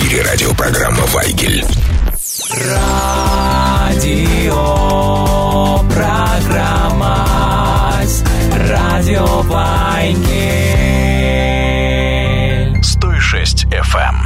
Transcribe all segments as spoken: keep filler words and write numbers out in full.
эфире радиопрограмма «Вайгель». Радио программа Радио Вайгель. сто шесть эф эм.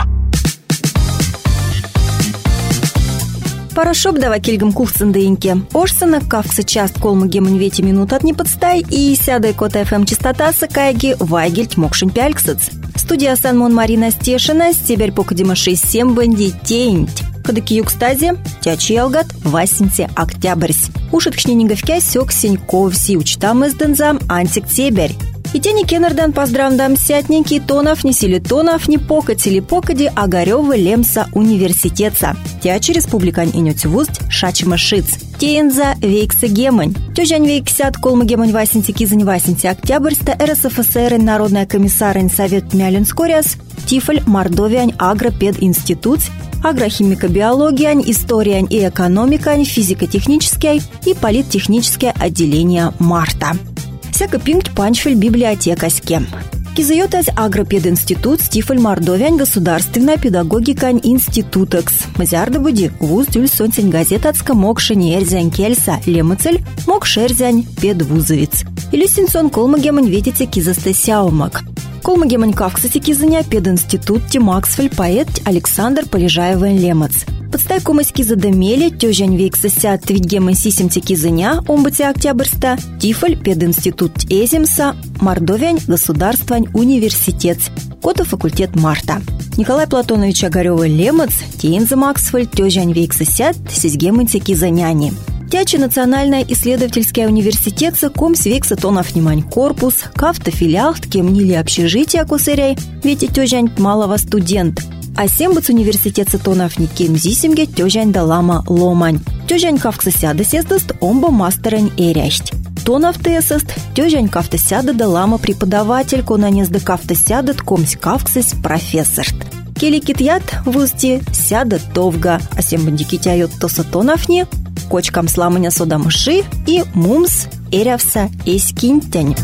Парашоп дава кельгам кухцендейнке. Ошсана кавкса част колму гемонвети минут от не подстай и сядай кота эф эм частота сакайги Вайгельт мокшин пяльксац. Студия Санмон Марина Стешина, стебель покадима шесть семь банди тейнть. Кадаки юкстазе, тячи алгат, васенте октябрьсь. Ушит кшненинговкя сёк сеньков си учтам из дензам антик теберь. И те не кенердан поздравдам сятненький тонов, не силитонов, не покати ли покади, а горёвы лемса университетса. Тячи республикань инёть вуст шачима шиц. Тейнза вейкса гемань. Тёжань вейксят колма гемань васенте кизань васенте октябрьста эр эс эф эс эр народная комиссарень совет мялинскоряс Тифль Мордовиань агропединститут, агрохимикобиологиянь, историянь и экономикань, физико-техническое и политтехническое отделение Марта. Всяко пинкт панчфель библиотекаське. Кизайотась агропединститут Тифль Мордовиань государственная педагогикань институтекс. Мазярда буди вуз дюль сонтень газетацка мокшень эрзянь кельса лемыцель мокшерзянь педвузовец. Или синсон колмагемань ветите кизастасяумак. Колмагемань кавксати кизаня пединститут Тимаксфель поэт Александр Полежаевен лемыц. Подстай комась кизадамели тёжань вейксася твитгемань сисемте кизаня омбате октябрьста Тифль пединститут Эземса Мордовиань государствань университет. Кота факультет Марта. Николай Платонович Огарёва лемыц Тейнза Максфель тёжань вейксася сисгеманте кизаняни. Тячи национальная исследовательская университет комс векса тонов внимань корпус, кафта филиал, ткемнили общежития косыряй, ведь тёжань малого студент. А сембац университет тонов никем зисимге тёжань далама ломань. Тёжань кавкса сяда сездаст омба мастерань эрящт. Тонов тесаст тёжань кафта сяда далама преподаватель, конанезда кафта сядат комс кавксас профессорт. Кели китят в усти сяда товга, а сембандики тяют тоса тоновни, кочкам сламаня содамыши и мумс эрявса эскинтень.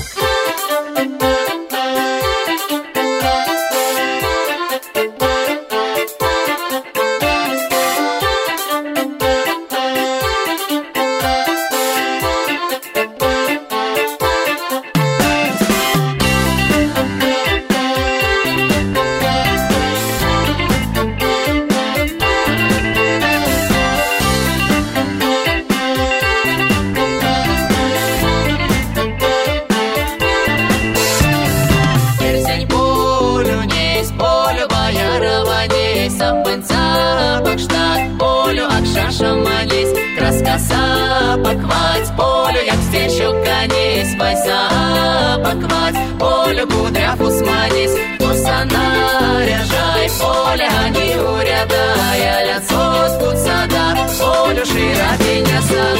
Поквать полю, як встречу конец, вайса поквать полю, кудряв усманись, тусана ряжай поле, они урядая, ляцо спут сада, полю широпеня сад.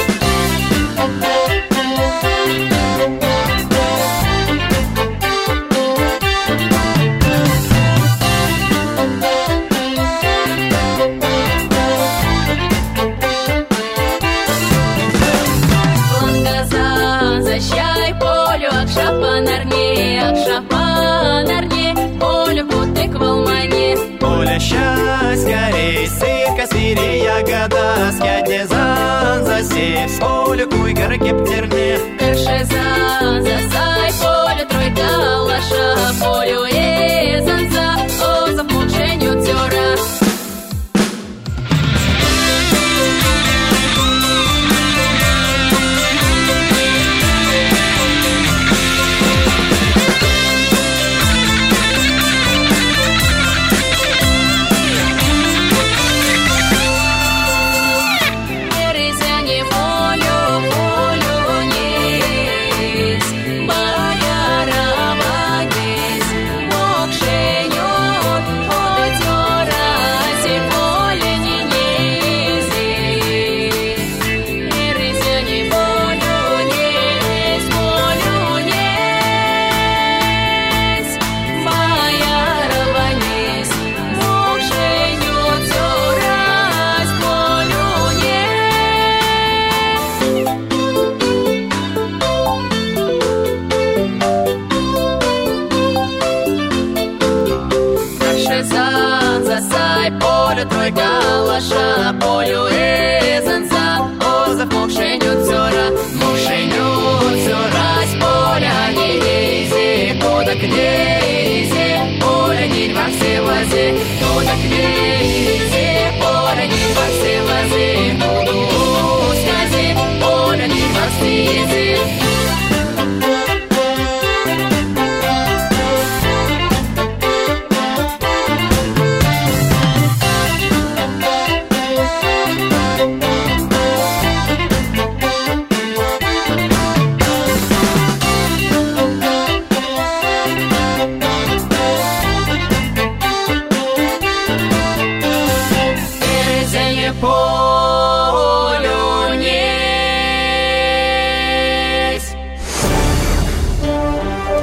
Счастья, рейсы, космири, ягода, скядне зан, засев, с поля, куйгар, кептерне. Перше зан, засай, поле, тройка, лаша, полю, е, занза, о, за мученью тёра.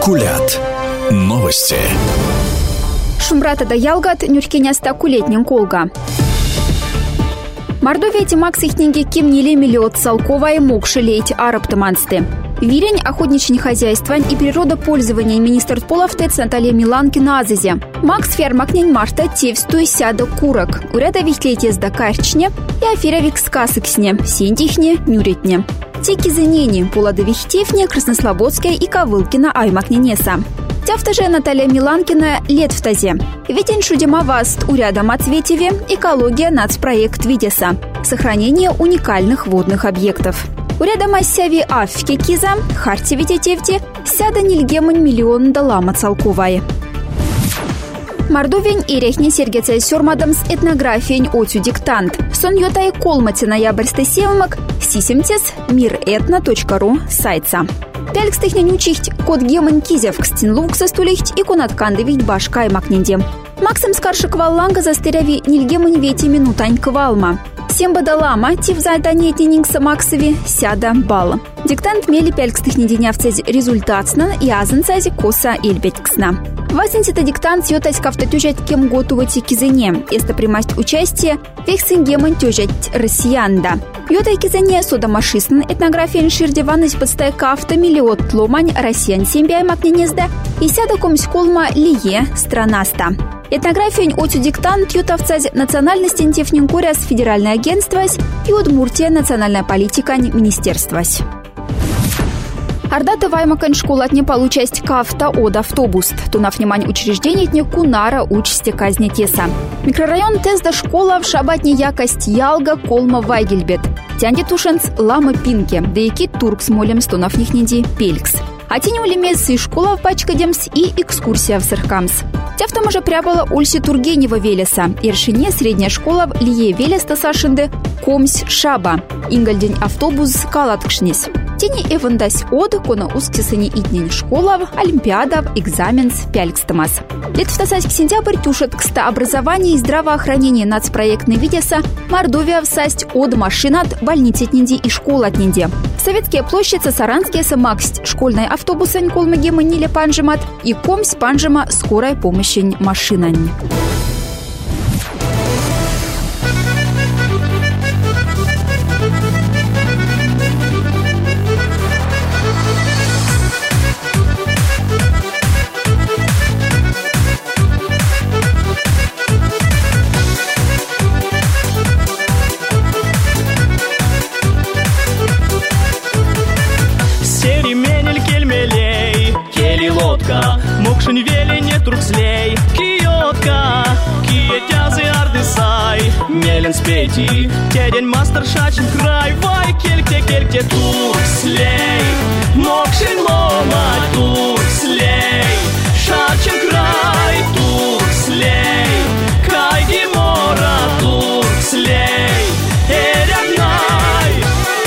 Кулят. Новости. Шумрата да ялгат нюркеняста кулетнен колга. Мордовия тимак сихненге кем неле миллиот салковая мокши леять араптамансты. Вирень охотничьи хозяйства и природопользования министр Половтец Наталья Миланкина азазе. Макс фермакнень марта тевстуй сяда курок. Уряда вихтлетез да карчне и афера викскасыксне, сендихне, нюретне. Теки занени, полада вихтевне, Краснослободская и Ковылкина аймакненеса. Тяфта же Наталья Миланкина лет в тазе. Ведень шудема васт урядом ответиве экология нацпроект Видеса. Сохранение уникальных водных объектов. Урядом осяви аффке киза, харти видетевте, сяда нильгемань миллион далама целковай. Мордовень и рехни сергеца сёрмадамс этнографиень отю диктант. Сон йотай колмати ноябрьсты севмак сисемтес миретно точка ру сайтса. Пялькстых нянючихть код гемань кизев кстин лукса стулихть и кунаткандывить башкай макненде. Максим скаршик валланга застеряви нильгемань вети минутань квалма. Семба далама тив задание Максови сяда бал. Диктант мели пялькстых неденявцез результатсна и азанцази коса эльбетьксна. Васенсита диктант йотась кавтотюжать кем готовати кизене, если примасть участие вехсен гемань тюжать россиянда. Йотай кизене содомашистн этнография ширдеванность подстай кафта миллиот ломань россиян сембяй макненезда и сяда комсколма лие странаста. Этнография отю диктант ютовцаз национальности тефнинкуряс федеральное агентство и Удмуртия национальная политика министерства. Ардата ваймакан школа не получасть кафта от автобус. Тунав внимание учреждений не кунара участи казни теса. Микрорайон Тезда школа в шабатне якость ялга колма вайгельбет. Тянди тушенц лама пинке, да яки турк с молем стунав нихнинди пелькс. А тень улемес и школа в пачкадемс и экскурсия в Сыркамс. Тяфта може прябала Ульси Тургенева Велеса. Иршине средняя школа в Лие Велеста Сашинде Комсь Шаба. Ингальдень автобус Калаткшнис. Тени эвандась от кона ускисани иднень школа олимпиада экзаменс пялькстамас. Лет в тасаськ сентябрь тюшет кста образование и здравоохранение нацпроектный Видеса Мордовия всасть от машинат больницы тнинди и школа тнинди. Советские площади Саранские самаксть школьный автобус колмагема ниле панжемат и комсь панжема скорая помощь машинань. Мокшин вели не трукслей, киотка, киетязы ардысай, мелен спейти, тедень мастер шачин край, вай кельте кельте туркслей, мокшин лома туркслей, шачин край туркслей, кайги мора туркслей, эрягнай.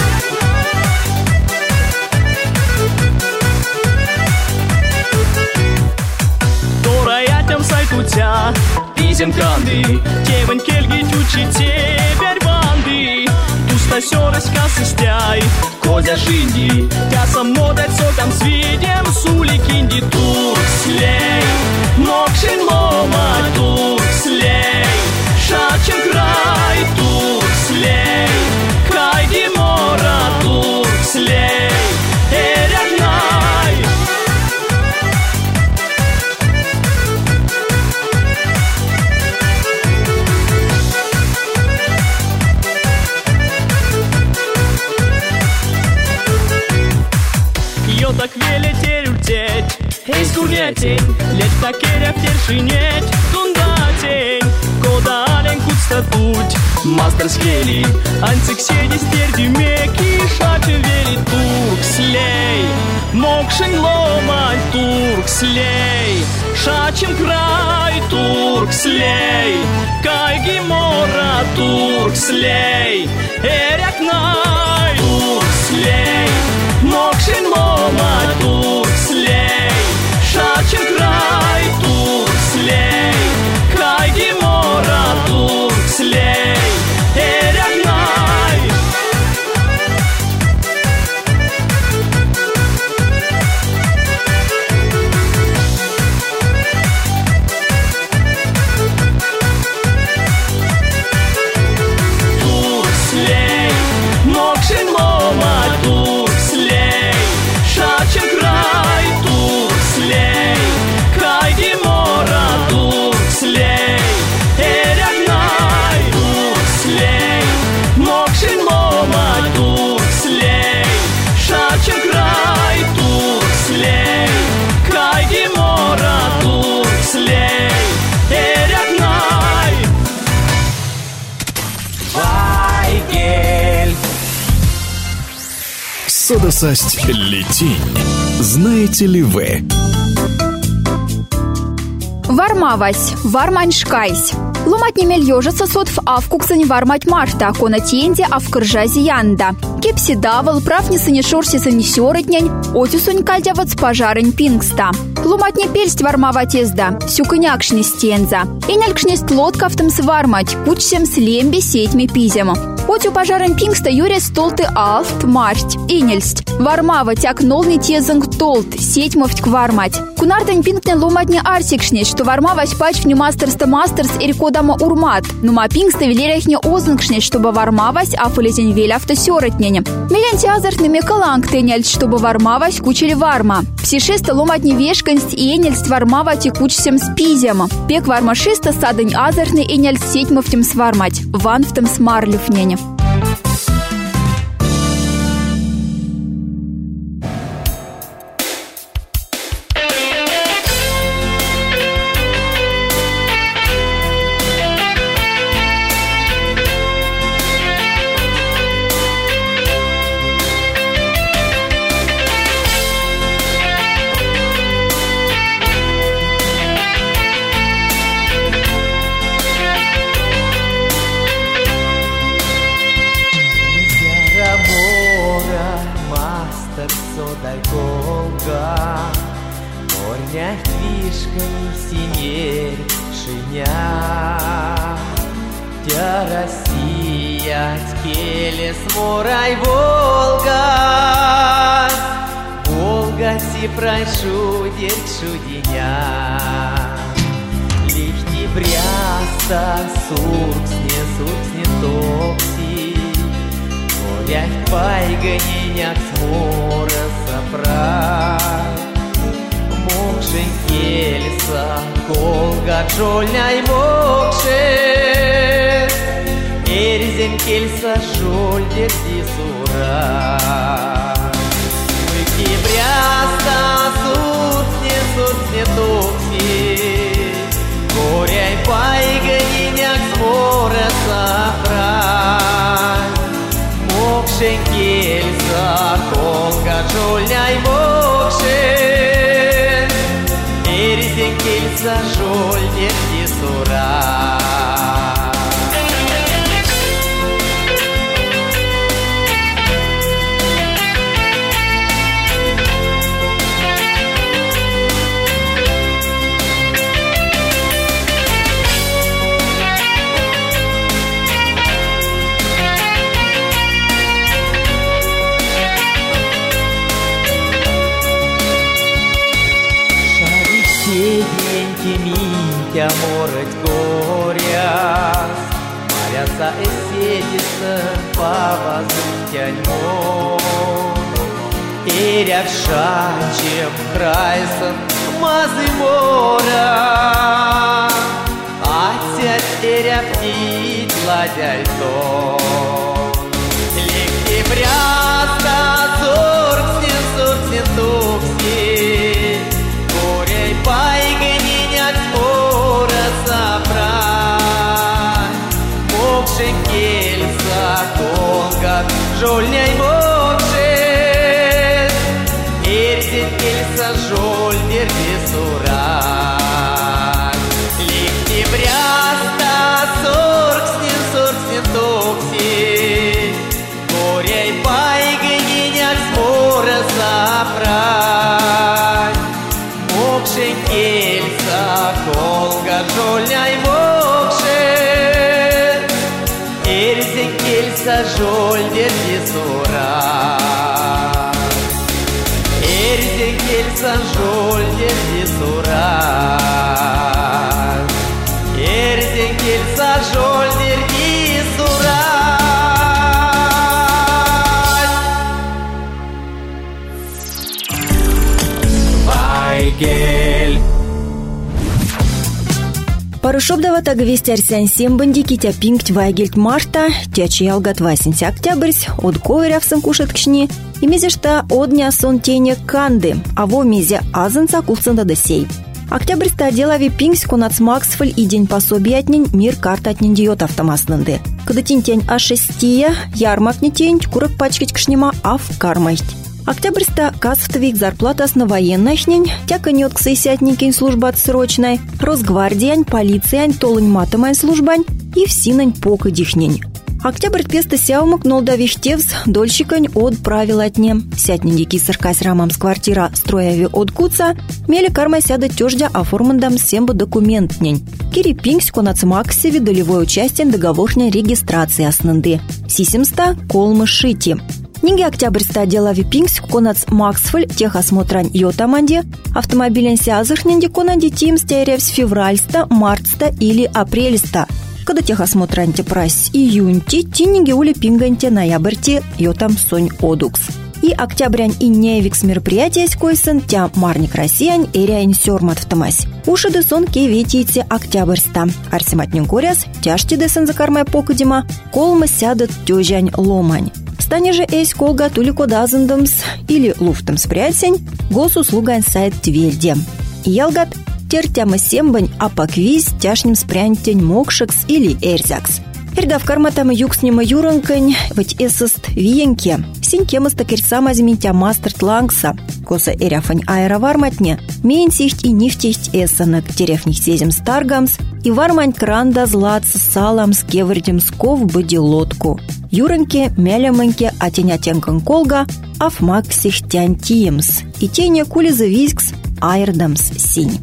Сайтутя, пизем канды, тевань кельги тючи теперь банды, туста сёрась касыстяй, козя шинди, тяса модать сокам свидем, сули кинди туркслей, мокшин лома туркслей, шачин край туркслей, кайди мора туркслей, эрягнай. Так веле терютеть, эй скурнетень, лет так керя в тершинеть, тундатень, кода ален кутстатуть, мастер скели, анцик седи стерди меки, шачи вели туркслей, мокшин ломай туркслей, шачим край туркслей, кайги мора туркслей, эрякнай туркслей, мокшин лома туркслей, шачин край туркслей, кайги мора туркслей, эрягнай. Содасасть летень. Знаете ли вы? Вармавась, варманшкайсь. Ломать не мельёжится сот в авкуксане вармать марта, кона тенде авкржази янда. Кепси давал, прав не санишорси санисёрытнянь, отюсунь кальдявац пожарень пингста. Ломать не пельсть вармавать езда, сюкынякшни стенза. И нялькшнесть лодкавтым свармать, кучсем слемби сетьми пизема. Отю пожарень пингста юре столты алфт марсть, инельсть. Вармава тяк нолный тезанг толт, сетьмовть квармать. Кунардань пингне ломать не арсикшнесть, что вармавась пач в мастерста мастерс и рекодама урмат. Но ма пингста велеряхне озангшнесть, чтобы вармавась, а фалезень вель автосёротнене. Меленти азартными каланг тенельсть, чтобы вармавась кучели варма. Псишеста ломать не вешкансть и энельсть вармава текучсем спизема. Пек вармашиста садань азартный энельсть сетьмовтем свармать. Ванфтем смарлюфнене. Жольняй мокше, эрзен кельса жольдер дисура. Выки бряста суртне, суртне токси, горяй пайганиняк смора сапрай. Мокшен кельса колга жольняй мокше, эрзен кельса жольдер дисура. Минтя морать горяс, марятся эседиса по воздухтянь мор. Эрявшачем крайсан мазы мора, отсядь эрявтить ладяй тон. Легкий бряста сорксен, сорксен токси, горяй пайгай кельса колга жольняй мокше, эрзен кельса жольдер дисура. Лихти бряста соркснен, соркснен токси, горяй пайганиняк смора сапрай. Мокше кельса колга жольняй мокше, эрзен кельса жольдер дисура. Эрзен кельса жольдер дисура. Эрзен кельса жольдер дисура. Вайгель. Парушобдава тагвести арсян сембанди китя пинкть вайгельт марта, тячи ялгат васенси октябрьсь, от ковырявсан кушеткшни, и мезешта одня сон тене канды, а во мезе азанца кулсанда досей. Октябрьста отделави пингс конац Максфель и день пособия отнень мир карта отнень диот автомаснанды. Когда тень а шестия, ярмак не тень, курок пачкать кшнема, а в кармасть. Октябрьста касвтовик зарплата на военнашнень, тяка нет к сессиатникень служба отсрочной, Росгвардиянь, полициянь, толынь матомань службань и всинань пока дихнень. Октябрь песта сяумок нолда виштевс, дольщикань от правил отне. Сятненди кисаркась рамам с квартира строяви от куца, мели карма сяда тёждя оформандам семба документнень. Кири пингс конац максеви долевой участие договорной регистрации основанды. Сисемста колмы шити. Ниги октябрьста делави пингс конац Максфель техосмотрань йотаманде, автомобилен сязахненди конанди тим стяревс февральста, мартста или апрельста. Когда техосмотранте прайс июньти, тинниги ули пинганте ноябрьти йотам сонь одукс. И октябрянь и невикс мероприятия скойсен тя марник россиян эряйн сёрмат втамась. Ушиды сон кеветице октябрьста. Арсиматнин коряс, тяжти десен закармай покадима, колма сядет тёжань ломань. Стане же эйс колга тулико дазендамс или луфтам спрятень, госуслугань сайт твельде. Ялгат тертяма сембань, а поквиз тяшним спрянтень мокшекс или эрзякс. Эрда в карматама юкснема юранкань, ведь эсэст виенке. Синькема стакерсама зиментя мастерт лангса. Коса эряфань аэроварматне, мейнсихть и нифтихть эсэнок терефних сезем старгамс, и вармань кранда злаца салам с кевардем сков быди лодку. Юранке, мяляманьке, а тенятенкан колга, афмаксих тянтиемс, и теня кулиза вискс айрдамс синь.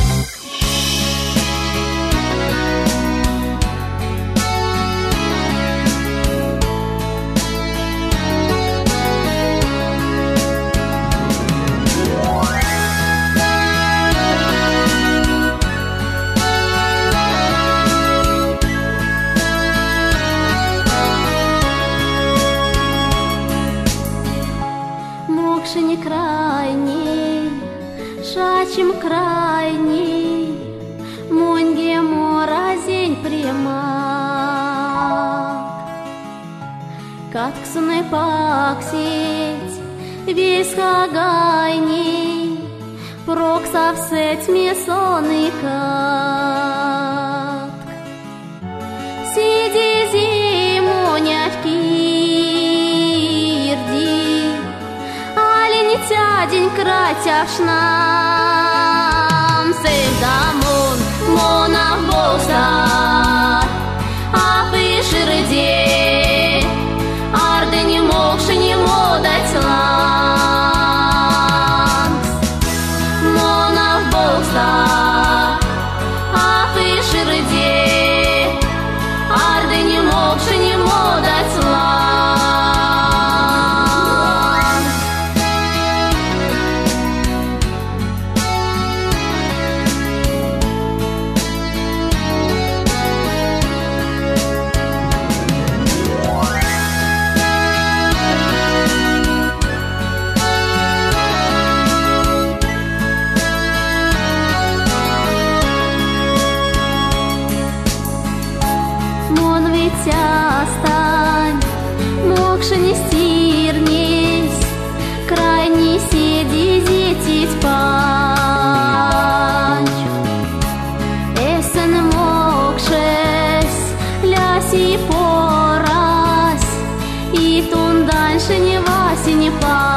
Шачим крайний, моньге моразень прямак. Катксуны паксить, весь хагайний, проксав сеть месоны катк. Сиди зиму нявкирди, али тядень кратявшнам, сейдамон мона болса, а пыширде, арды не могши не модать ланс. Мона болса, а пыширде, арды не могши не модать ланс. Остань, мокши не стирнись, крайне седи детить панч. Эсен мокшес, ляси порась, и тун дальше не васи не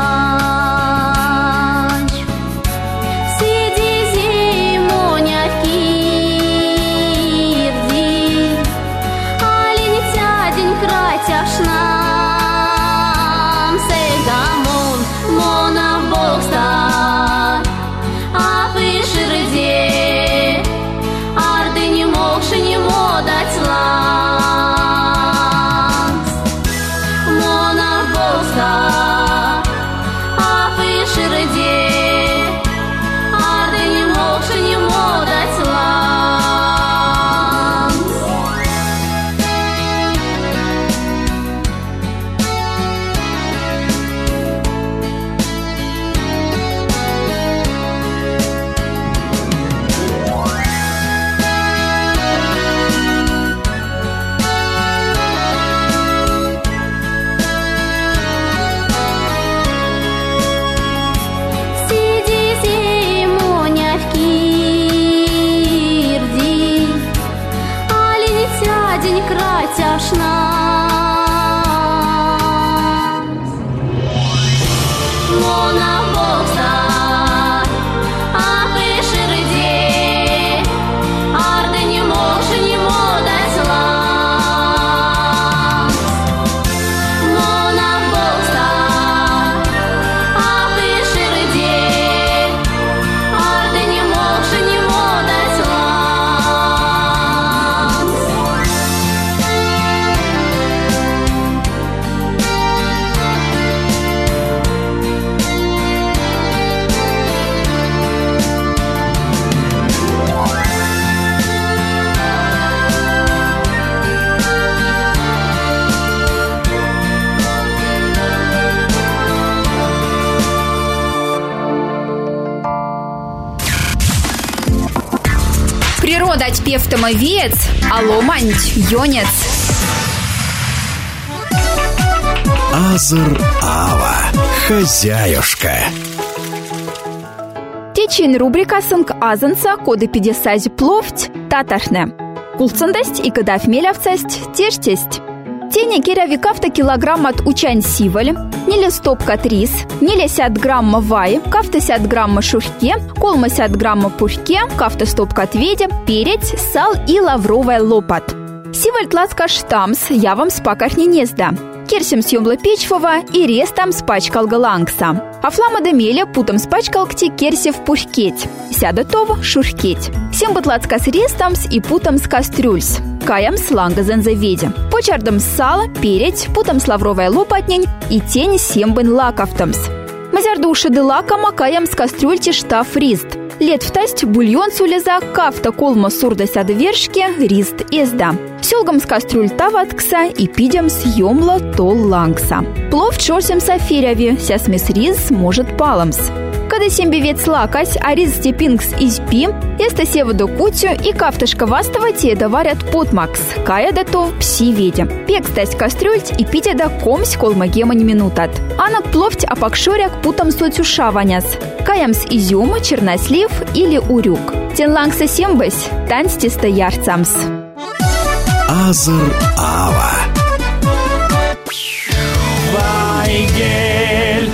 панч. Сиди зиму нявкирди, тяшнам, сейгамон, мона бокса, а пыширде, арды не могши не модать ланс. Мона бокса, дать певтомовец, аломанть, йонец. Азыр ава, хозяюшка. Течин рубрикасынк азынса коды педесази пловть татарне. Кулцындость и кадав мелявцесть тештесть. Тене керяви кафта килограмм от учань сиваль, неле стопка рис, неле сят грамма вай, кафта сят грамма шурке, колма сят грамма пурке, кафта стопка отведя, перец, сал и лавровая лопат. Сиваль тлацка штамс, я вам спакарни незда. Керсим съемла печфова и рестам спачкал галангса. А флама демеля путом спачкал кти керси в пуркеть. Сяда това шуркеть. Сем батлацка с рестамс и путом с кастрюльс. Каям сланга занзаведе. Почардам сала, перец, путом с лавровая лопатнень и тень сембен лаковтамс. Мазярдуши де лакама каям с кастрюльти штаф рист. Лет втасть бульон сулеза, кафта колма сурда сяда вершки, рист езда. Сёлгам с кастрюль таваткса и пидям съемла тол лангса. Плов чорсем сафиряви, ся смес риз может паламс. Когда сембевец лакась, а риз степингс изпи, еста сева до кутю и кафташка вастава теда варят потмакс, кая датов пси ведя. Пек стась кастрюльть и питя да комсь колма гемань минутат. Анак пловть апакшоряк путом соцюша ваняс. Каямс изюма, чернослив или урюк. Тен лангса сембась, танцте стоярцамс. Азыр ава. Вайгель.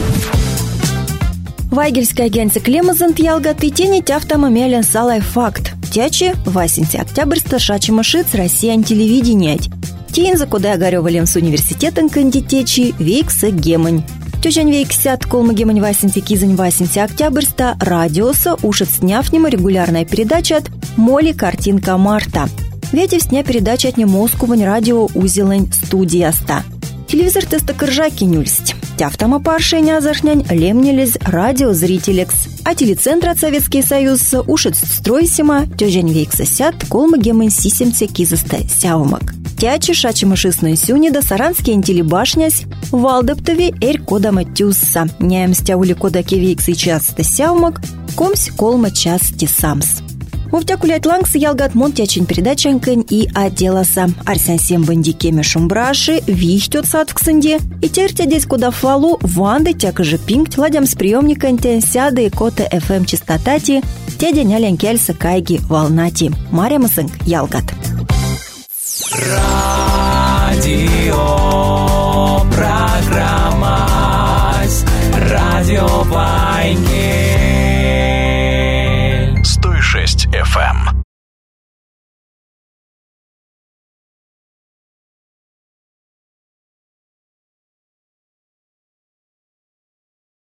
Вайгельская генцы клемазант ялгат и тени тяфтама мелен салай факт. Тячи восемнадцатого октябрьста шачима шиц Россиян телевидение. Тейн закуда огарёвалем с университетом кандидатечи вейкса гемань. Тёжань вейксят колма гемань восемнадцатый кизань восемнадцатого октябрьста радиоса ушет сняфнима регулярная передача от Моли картинка Марта. Ветев сня передача от немоскувань радио узелань студияста. Телевизор теста кыржаки нюльсть. Тяфтама паршеня азархнянь лемнелез радиозрителекс. А телецентр от Советский Союз ушет стройсима тёжань вейкса сят колма гемань сисемце кизаста сяумак. Тячи шачима шисной сюни да саранский антилибашнясь валдептови эрь кодама тюсса. Няемстя ули кода кевейксы часто сяумак комсь колма части самс. Муфтякулять лангс ялгат монтячин передачанкань и отделаса. Арсен сем бандикеме шумбраши, вихтет сад в ксенде. И тертя здесь куда фалу, ванды тяка же пинкт, ладям с приемником сяда и кота эф эм частотати, тядя нялянь кельса кайги волнати. Мария Масынг ялгат. Радио программа Радио Вайгель.